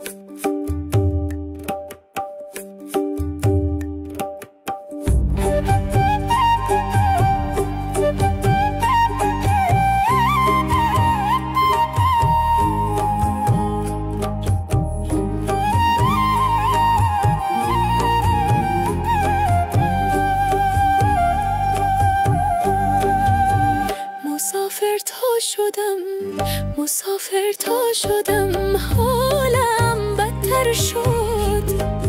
مسافر تا شدم حالم بدتر شد،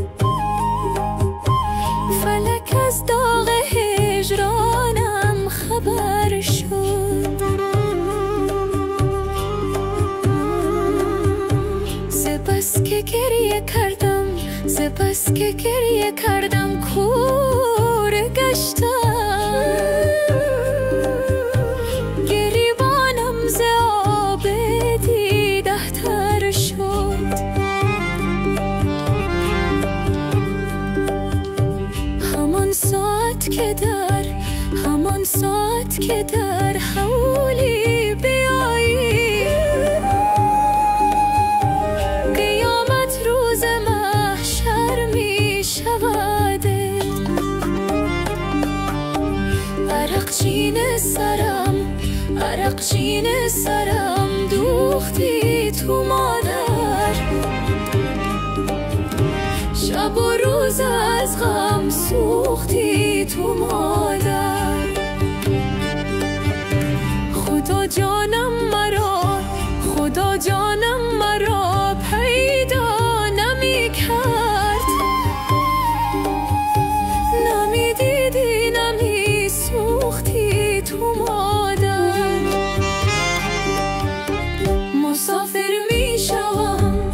فلک از داغ هجرانم خبر شد. ز بس که گریه کردم، ز بس که گریه کردم کور گشتم. همان ساعت که در حولی بیایی، قیامت روز محشر می شود. عرق چین سرم دوختی تو مادر، شب و روز از غم سوختی تو مادر. خدا جانم مرا پیدا نمی کرد، نمی دیدی نمی سوختی تو مادر. مسافر می شوم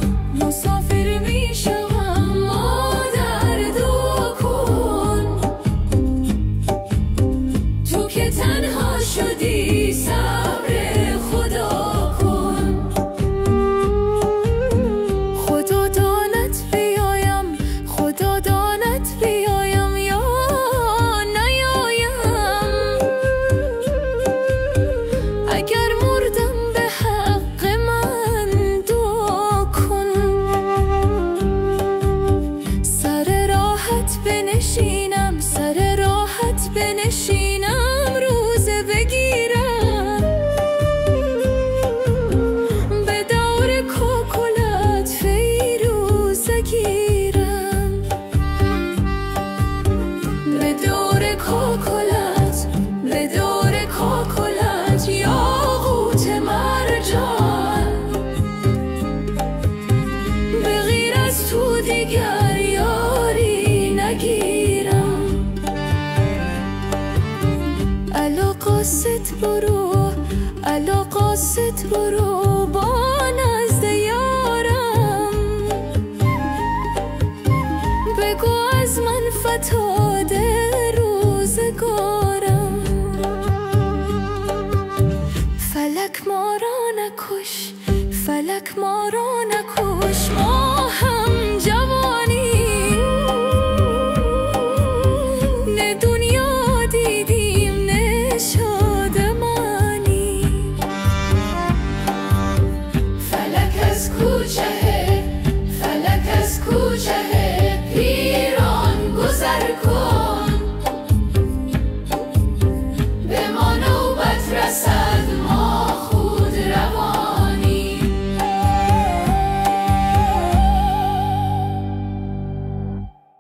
مادر دعا کن، تو که تنها شدی صبر خدا کن. خدا داند بیایم یا نیایم، اگر مردم به حق من دعا کن. سر راحت بنشینم روزه بگیرم، به دور کوکولت فیروزه گیرم. به دور کوکولت یاقوت مرجان، به غیر از تو دیگر یاری نگیرم. الا قاصد برو با نزد یارم، بگو از من فتا